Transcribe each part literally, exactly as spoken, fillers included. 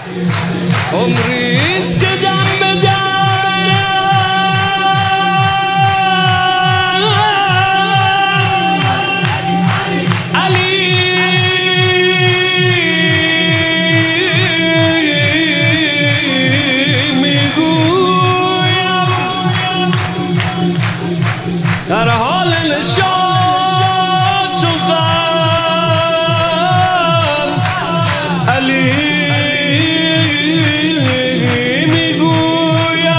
عمریست که دم به دم در حال نشاط و غم علی میگویم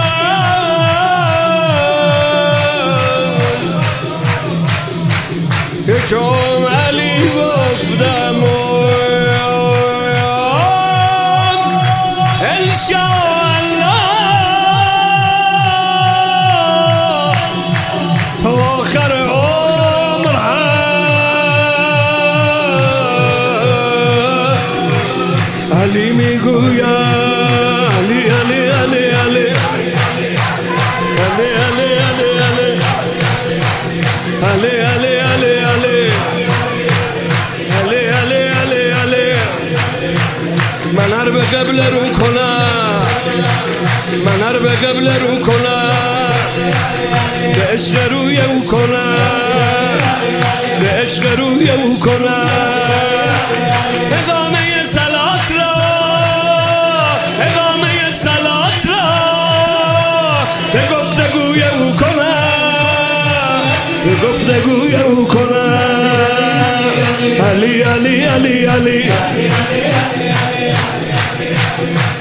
یکم علی گفتم انشاءالله آخر عمر علی میگوید علی علی علی علی علی علی علی علی علی علی علی علی علی علی من هر به قبل رو کنم من هر به قبل رو کنم به عشق روی او کنم به عشق روی او کنم اقامه صلات را اقامه صلات را به گفتگوی او کنم به گفتگوی او کنم علی علی علی علی